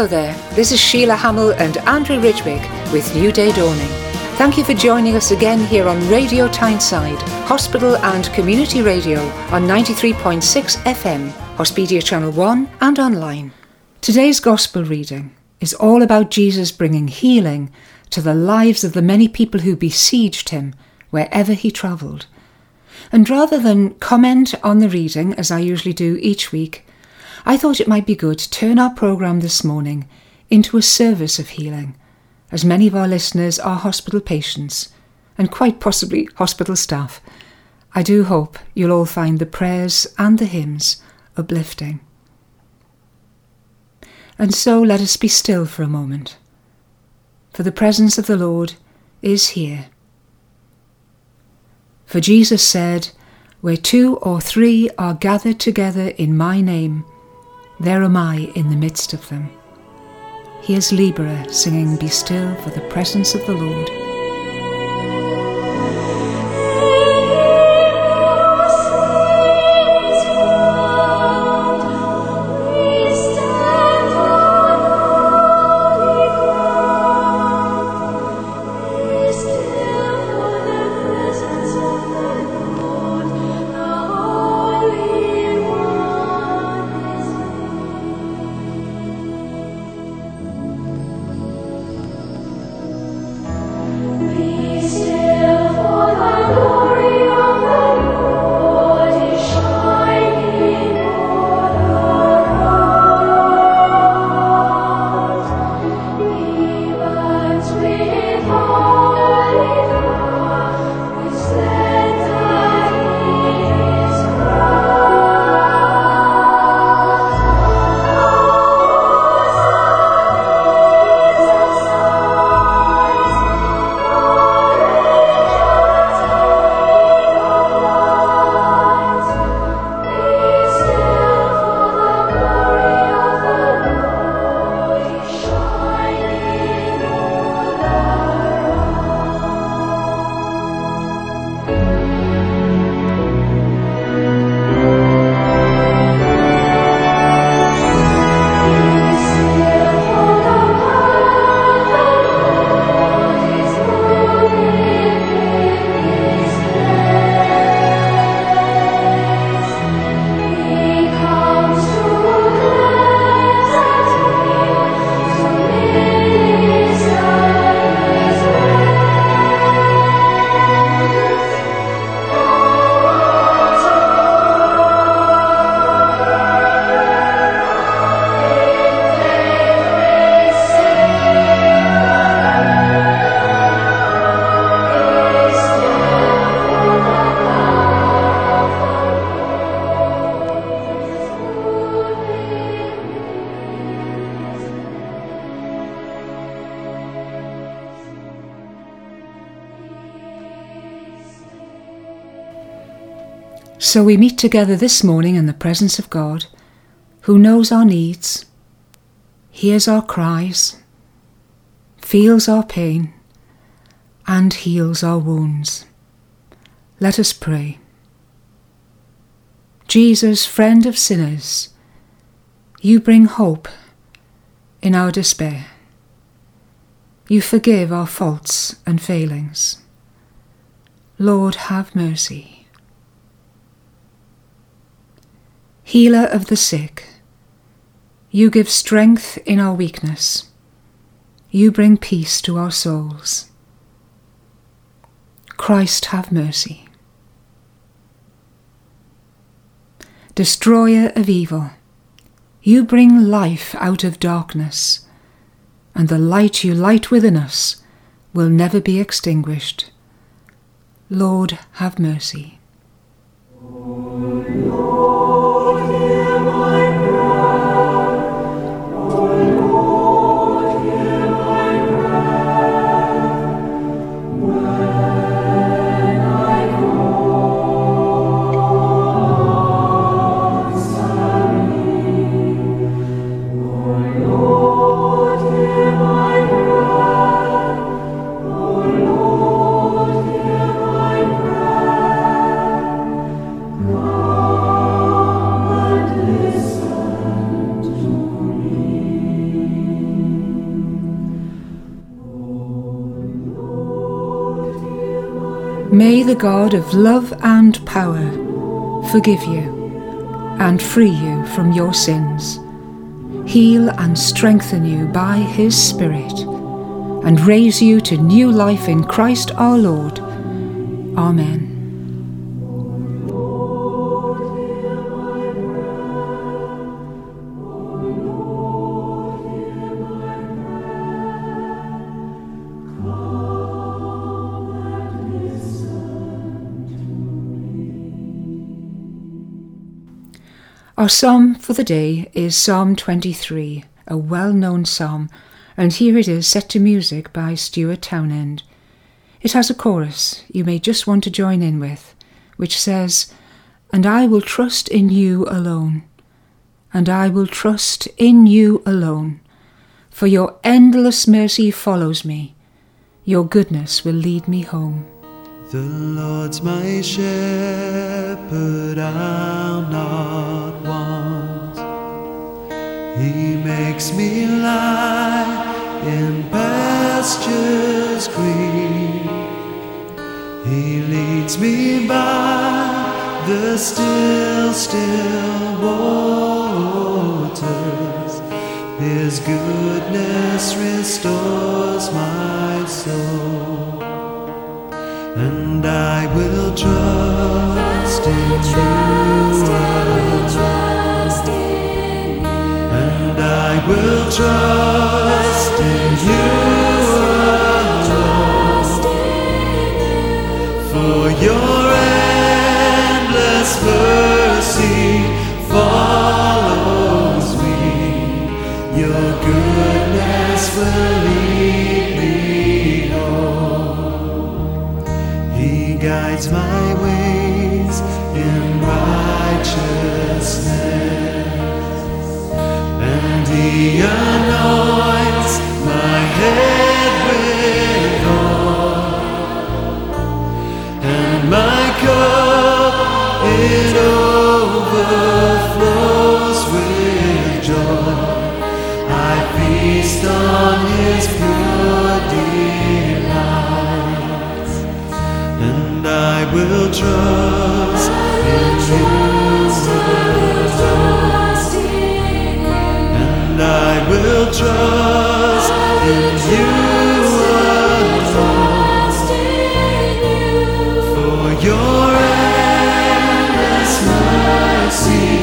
Hello there, this is Sheila Hamill and Andrew Ridgwick with New Day Dawning. Thank you for joining us again here on Radio Tyneside, Hospital and Community Radio on 93.6 FM, Hospedia Channel 1 and online. Today's Gospel reading is all about Jesus bringing healing to the lives of the many people who besieged him wherever he travelled. And rather than comment on the reading, as I usually do each week, I thought it might be good to turn our programme this morning into a service of healing, as many of our listeners are hospital patients and quite possibly hospital staff. I do hope you'll all find the prayers and the hymns uplifting. And so let us be still for a moment, for the presence of the Lord is here. For Jesus said, "Where 2 or 3 are gathered together in my name, there am I in the midst of them." Here's Libera singing "Be Still for the Presence of the Lord." So we meet together this morning in the presence of God, who knows our needs, hears our cries, feels our pain, and heals our wounds. Let us pray. Jesus, friend of sinners, you bring hope in our despair. You forgive our faults and failings. Lord, have mercy. Healer of the sick, you give strength in our weakness. You bring peace to our souls. Christ, have mercy. Destroyer of evil, you bring life out of darkness, and the light you light within us will never be extinguished. Lord, have mercy. the God of love and power forgive you and free you from your sins, heal and strengthen you by His Spirit, and raise you to new life in Christ our Lord. Amen. Our psalm for the day is Psalm 23, a well-known psalm, and here it is set to music by Stuart Townend. It has a chorus you may just want to join in with, which says, "And I will trust in you alone, and I will trust in you alone, for your endless mercy follows me, your goodness will lead me home." The Lord's my shepherd, I'll not want. He makes me lie in pastures green. He leads me by the still, still waters. His goodness restores my soul. And I will trust in you alone. And I will trust in you alone. For your endless mercy follows me. Your goodness will lead me home. He guides my ways in righteousness, and He anoints my head with oil, and my cup it overflows with joy. I feast on His pure delights, and I will trust in you alone. And I will trust in you alone. For your endless mercy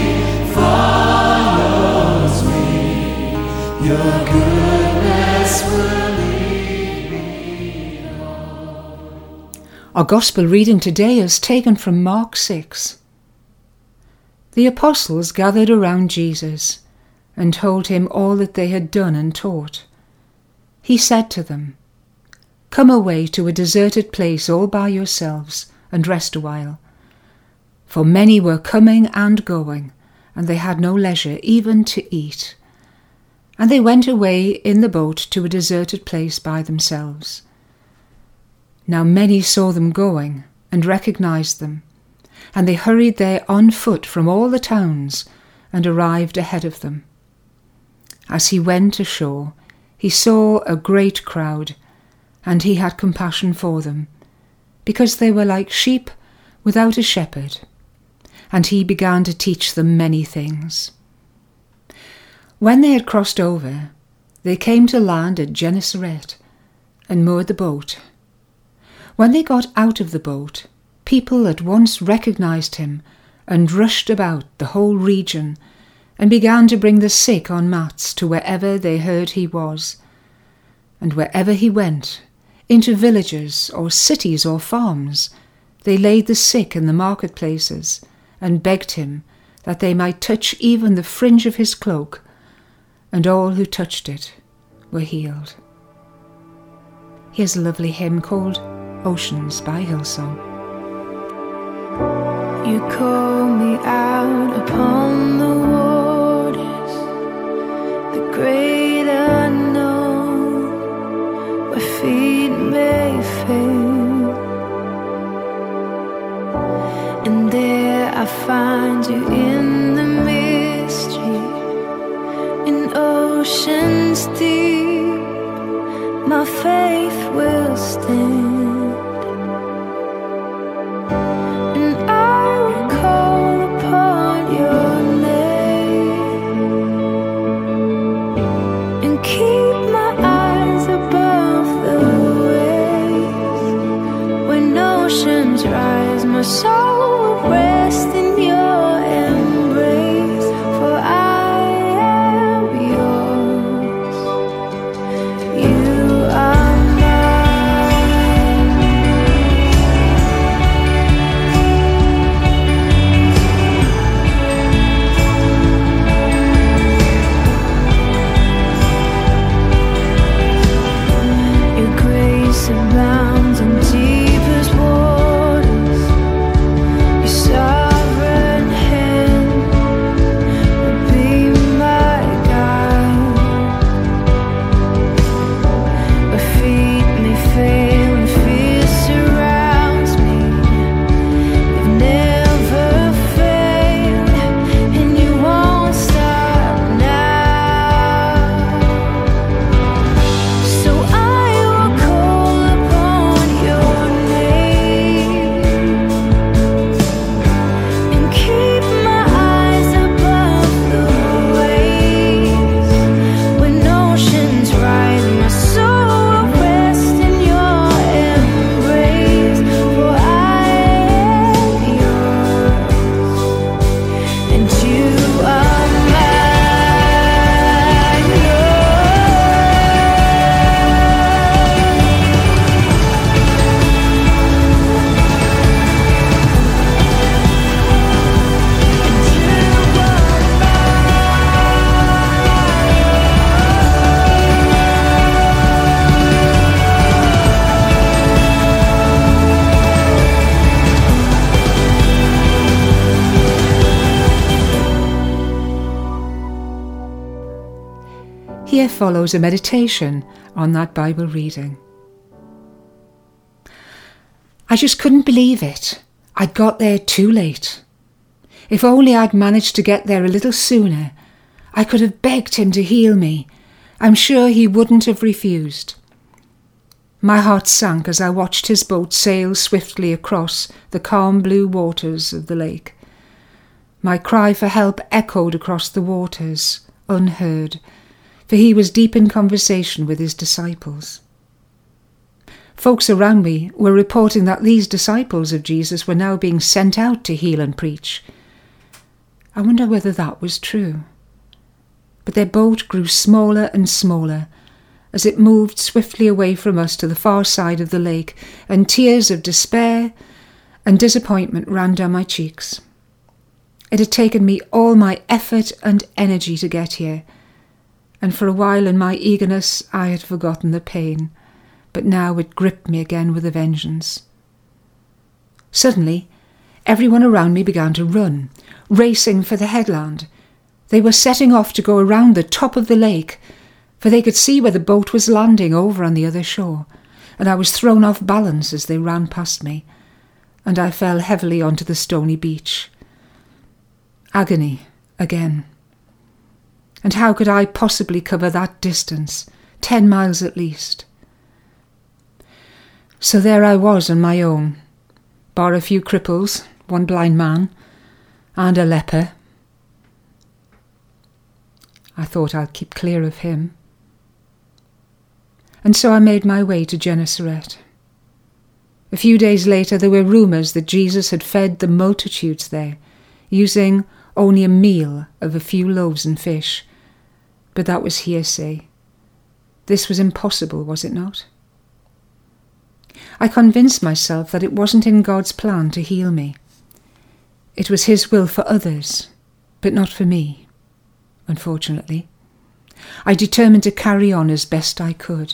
follows me. Your goodness will lead me home. Our Gospel reading today is taken from Mark 6. The apostles gathered around Jesus and told him all that they had done and taught. He said to them, "Come away to a deserted place all by yourselves and rest a while." For many were coming and going, and they had no leisure even to eat. And they went away in the boat to a deserted place by themselves. Now many saw them going and recognized them, and they hurried there on foot from all the towns and arrived ahead of them. As he went ashore, he saw a great crowd, and he had compassion for them, because they were like sheep without a shepherd, and he began to teach them many things. When they had crossed over, they came to land at Gennesaret and moored the boat. When they got out of the boat, people at once recognized him and rushed about the whole region and began to bring the sick on mats to wherever they heard he was. And wherever he went, into villages or cities or farms, they laid the sick in the marketplaces and begged him that they might touch even the fringe of his cloak, and all who touched it were healed. Here's a lovely hymn called Oceans by Hillsong. You call me out upon the waters, the great unknown, where feet may fail, and there I find you in the mystery, in oceans deep, my faith will stand. soul rest in your embrace, for I am yours. You are abounds in deepest waters. Your sovereign hand will be my guide. My feet may fail and fear surrounds me. You've never failed and you won't stop now. So I will call upon your name and keep my eyes above the waves. When oceans rise, my soul will rest in your embrace, for I am yours and you are Here follows a meditation on that Bible reading. I just couldn't believe it. I'd got there too late. If only I'd managed to get there a little sooner, I could have begged him to heal me. I'm sure he wouldn't have refused. My heart sank as I watched his boat sail swiftly across the calm blue waters of the lake. My cry for help echoed across the waters, unheard, for he was deep in conversation with his disciples. Folks around me were reporting that these disciples of Jesus were now being sent out to heal and preach. I wonder whether that was true. But their boat grew smaller and smaller as it moved swiftly away from us to the far side of the lake, and tears of despair and disappointment ran down my cheeks. It had taken me all my effort and energy to get here, and for a while in my eagerness I had forgotten the pain, but now it gripped me again with a vengeance. Suddenly, everyone around me began to run, racing for the headland. They were setting off to go around the top of the lake, for they could see where the boat was landing over on the other shore, and I was thrown off balance as they ran past me, and I fell heavily onto the stony beach. Agony again. And how could I possibly cover that distance, 10 miles at least? So there I was on my own, bar a few cripples, one blind man, and a leper. I thought I'd keep clear of him. And so I made my way to Gennesaret. A few days later there were rumours that Jesus had fed the multitudes there, using only a meal of a few loaves and fish. But that was hearsay. This was impossible, was it not? I convinced myself that it wasn't in God's plan to heal me. It was his will for others, but not for me, unfortunately. I determined to carry on as best I could.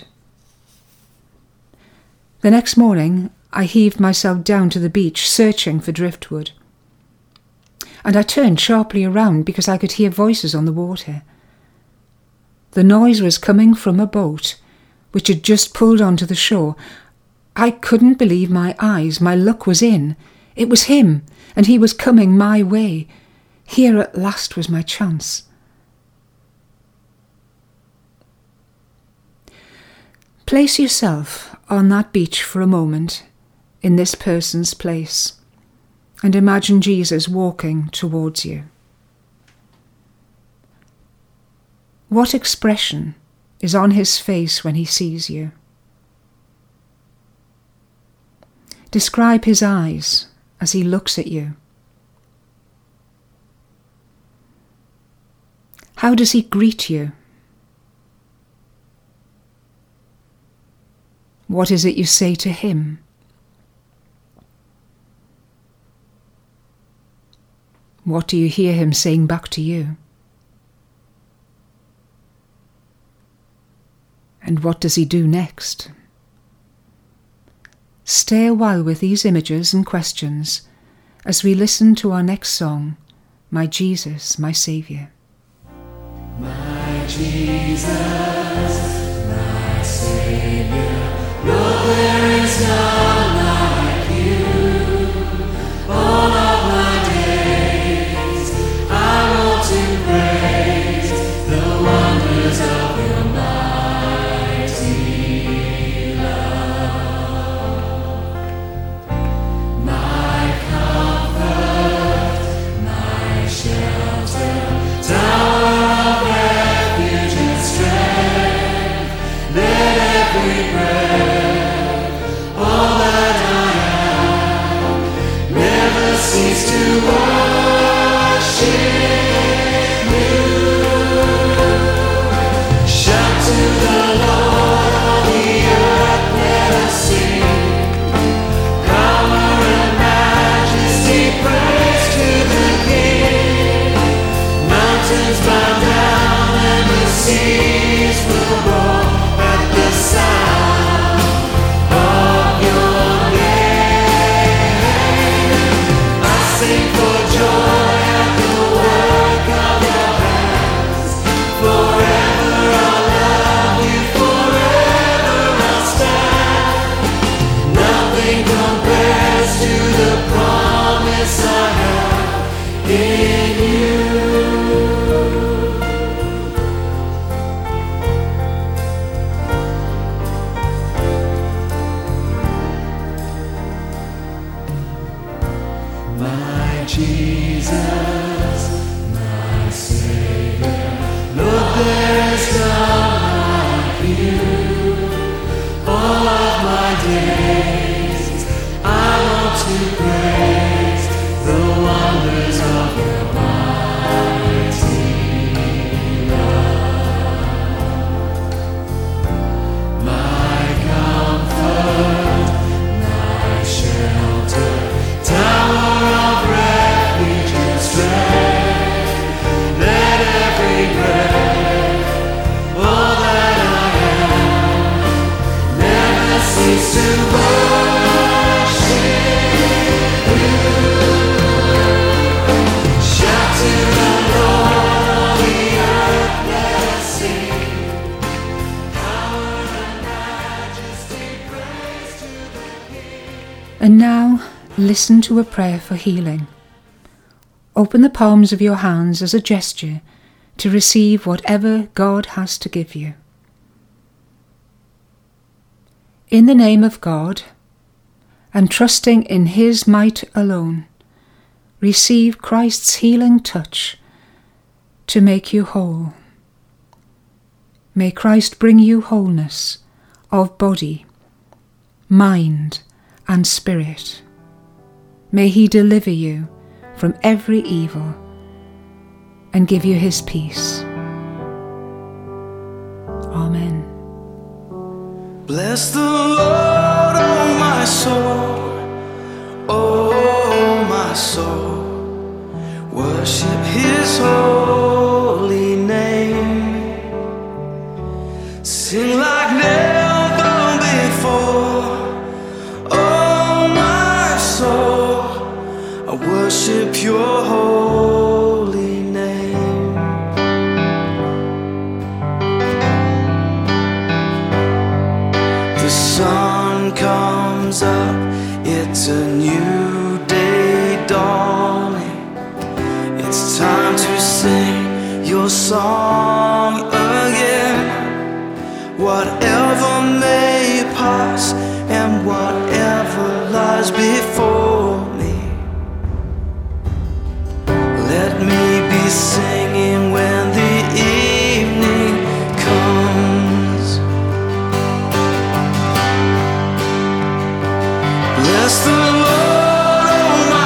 The next morning, I heaved myself down to the beach, searching for driftwood. And I turned sharply around because I could hear voices on the water. The noise was coming from a boat, which had just pulled onto the shore. I couldn't believe my eyes. My luck was in. It was him, and he was coming my way. Here at last was my chance. Place yourself on that beach for a moment, in this person's place, and imagine Jesus walking towards you. What expression is on his face when he sees you? Describe his eyes as he looks at you? How does he greet you? What is it you say to him? What do you hear him saying back to you? And what does he do next? Stay a while with these images and questions as we listen to our next song, My Jesus, My Saviour. My Jesus, my Saviour, Lord, there is none like you. All of my days I want to praise the wonders of your mighty love. My comfort, my shelter, tower of refuge and strength, let every breath, all that I am, never cease to worship you. Shout to the Lord, all the earth, let us sing. Power and majesty, praise to the King. Mountains bow down and the seas will roar at the sound of your name. I sing for joy at the work of your hands. Forever I'll love you, forever I'll stand. Nothing compares to the promise I have in you. My Jesus, my Savior, Lord, there is none like you. All of my days I want to praise the wonders of your mighty love. My comfort, my shelter, tower of refuge and strength, let every breath, all that I am, never cease to worship you. Shout to the Lord, all the earth, let us sing. Power and majesty, praise to the King. And now, listen to a prayer for healing. Open the palms of your hands as a gesture to receive whatever God has to give you. In the name of God, and trusting in His might alone, receive Christ's healing touch to make you whole. May Christ bring you wholeness of body, mind, and spirit. May He deliver you from every evil and give you His peace. Amen. Bless the Lord, oh my soul, oh my soul. Worship His holy name. Sing like never before, oh my soul. I worship your holy name. The sun comes up, it's a new day dawning. It's time to sing your song again. Whatever may pass and whatever lies before me, let me be singing when the evening comes. Bless the Lord, oh my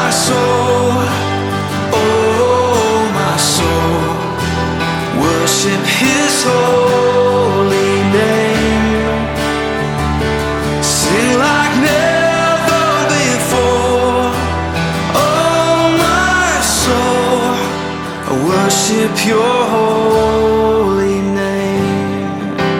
worship your holy name.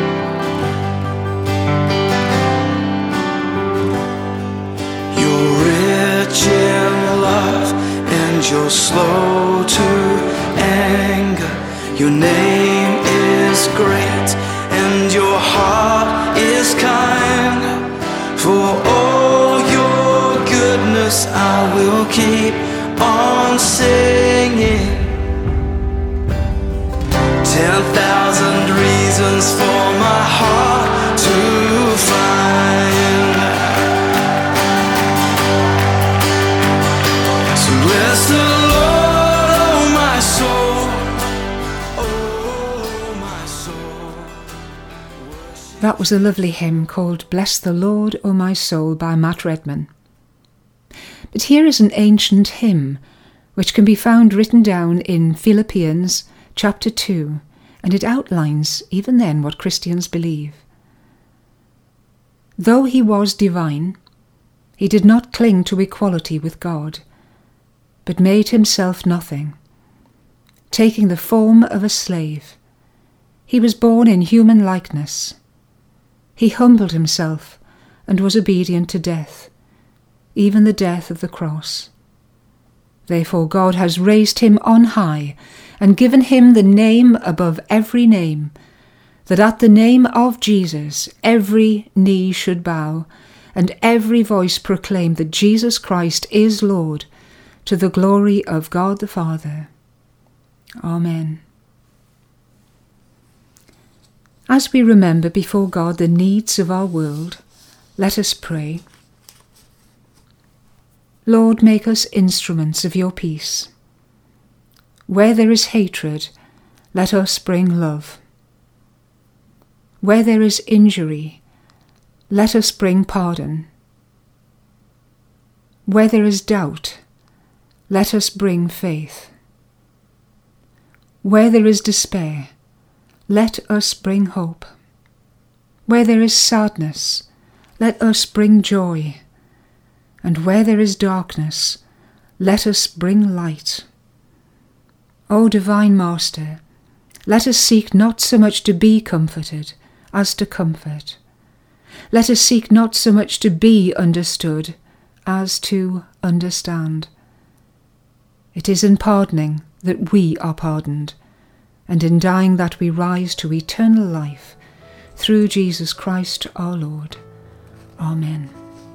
You're rich in love and you're slow to anger. Your name is great and your heart is kind. For all your goodness I will keep on singing. 10,000 reasons for my heart to find. So bless the Lord, oh my soul, oh my soul. That was a lovely hymn called Bless the Lord, O My Soul by Matt Redman. But here is an ancient hymn which can be found written down in Philippians chapter 2, and it outlines even then what Christians believe. Though he was divine, he did not cling to equality with God, but made himself nothing, taking the form of a slave. He was born in human likeness. He humbled himself and was obedient to death, even the death of the cross. Therefore God has raised him on high and given him the name above every name, that at the name of Jesus every knee should bow and every voice proclaim that Jesus Christ is Lord, to the glory of God the Father. Amen. As we remember before God the needs of our world, let us pray. Lord, make us instruments of your peace. Where there is hatred, let us bring love. Where there is injury, let us bring pardon. Where there is doubt, let us bring faith. Where there is despair, let us bring hope. Where there is sadness, let us bring joy. And where there is darkness, let us bring light. O Divine Master, let us seek not so much to be comforted as to comfort. Let us seek not so much to be understood as to understand. It is in pardoning that we are pardoned, and in dying that we rise to eternal life, through Jesus Christ our Lord. Amen.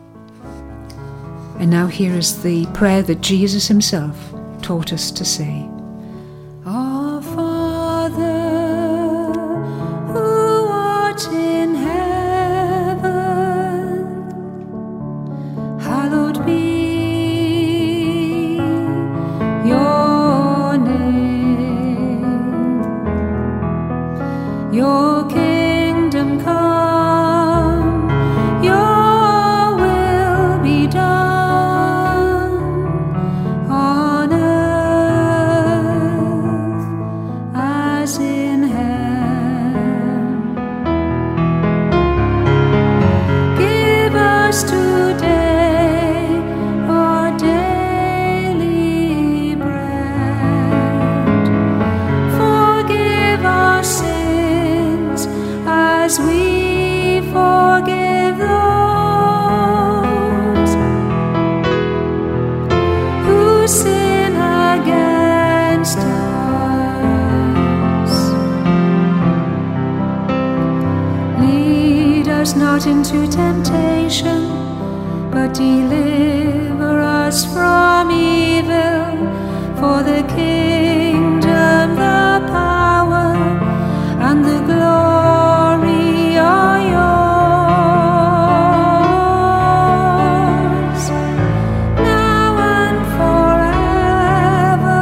And now here is the prayer that Jesus himself taught us to say. Our Father, who art in heaven, hallowed be your name. Your kingdom come, your will be done. Not into temptation, but deliver us from evil. For the kingdom, the power, and the glory are yours, now and forever.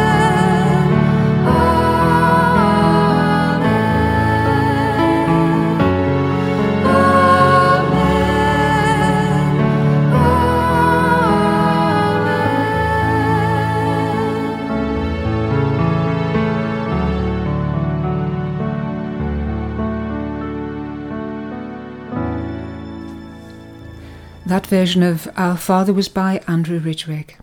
Amen. That version of Our Father was by Andrew Ridgwick.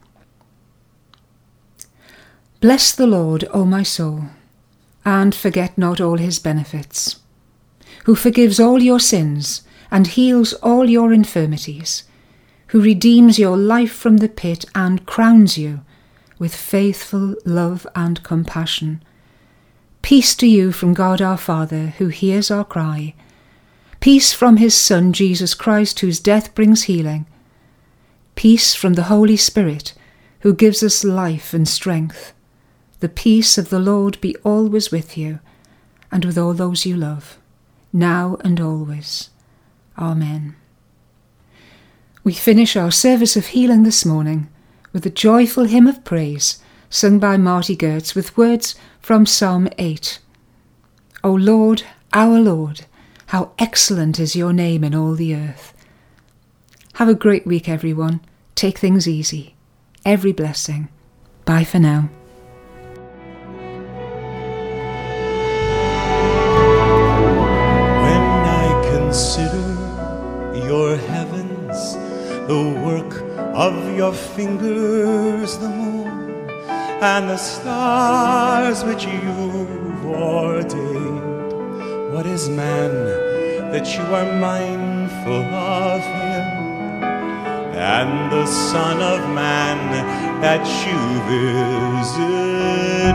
Bless the Lord, O my soul, and forget not all his benefits, who forgives all your sins and heals all your infirmities, who redeems your life from the pit and crowns you with faithful love and compassion. Peace to you from God our Father, who hears our cry. Peace from his Son, Jesus Christ, whose death brings healing. Peace from the Holy Spirit, who gives us life and strength. The peace of the Lord be always with you, and with all those you love, now and always. Amen. We finish our service of healing this morning with a joyful hymn of praise sung by Marty Gertz with words from Psalm 8. O Lord, our Lord, how excellent is your name in all the earth. Have a great week, everyone. Take things easy. Every blessing. Bye for now. When I consider your heavens, the work of your fingers, the moon and the stars which you've ordained, what is man that you are mindful of him, and the Son of Man that you visit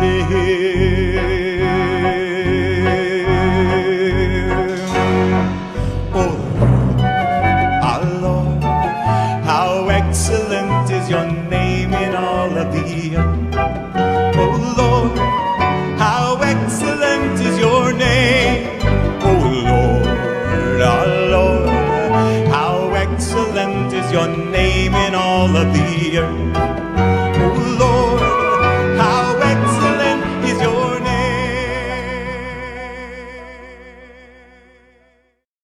him? Oh Lord, our Lord, how excellent is your name in all of the earth. Oh Lord, how excellent is your name. Oh Lord, our Lord, how excellent is your name in all of the earth.